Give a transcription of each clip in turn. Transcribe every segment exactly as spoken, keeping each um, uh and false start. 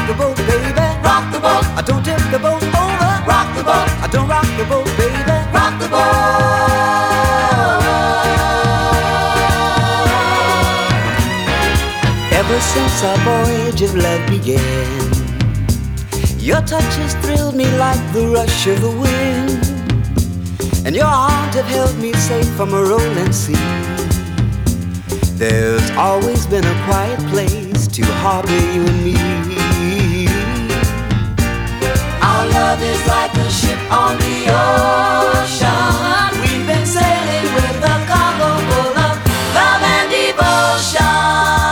the boat, baby. Rock the boat. I don't tip the boat over. Rock the boat. I don't rock the boat, baby. Rock the boat. Ever since our voyage of love began, your touch has thrilled me like the rush of the wind, and your arms have held me safe from a rolling sea. There's always been a quiet place to harbor you and me. Our love is like a ship on the ocean. We've been sailing with a cargo full of love and devotion.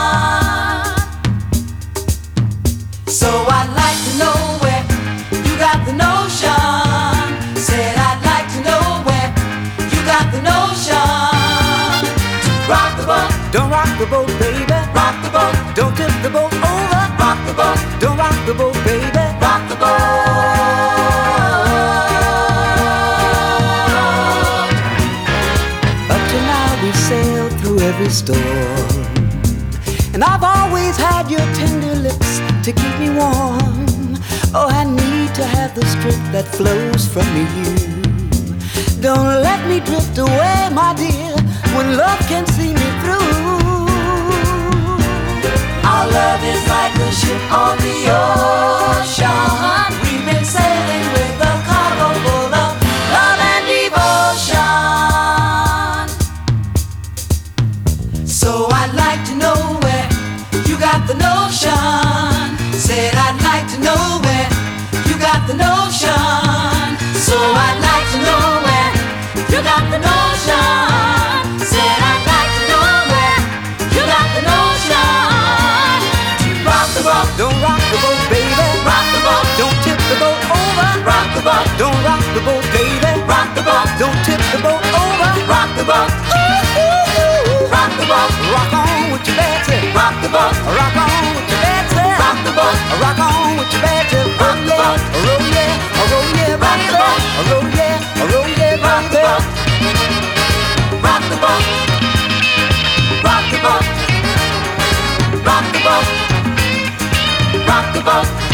So I'd like to know where you got the notion. Said I'd like to know where you got the notion. To rock the boat. Don't rock the boat, baby. Rock the boat. Don't tip the boat over. Rock the boat. Don't rock the boat, baby. Rock the boat. Up to now we've sailed through every storm, and I've always had your tender lips to keep me warm. Oh, I need to have the strength that flows from you. Don't let me drift away, my dear, when love can see me through. Our love is like a ship on the ocean. We've been sailing with a cargo full of love and devotion. So I'd like to know where you got the notion. Said I'd like to know where you got the notion. So I'd like to know where you got the notion. Said I'd like to know where you got the notion. To rock the boat. Don't rock the boat, baby. Rock the boat. Don't tip the boat over. Rock the boat. Don't rock the boat, baby. Rock the boat. Don't tip the boat over. Rock the boat. Ooh, ooh, ooh. Rock the boat. Rock on with your bad tip. Rock the boat. Rock on with your bad tip. Rock the boat. Rock on with your bad tip. Rock the boat. Roll yeah, roll yeah, Rock the boat. roll yeah, roll yeah, Rock the boat. Rock the boat. Rock the boat. Rock the boat. Rock the boat.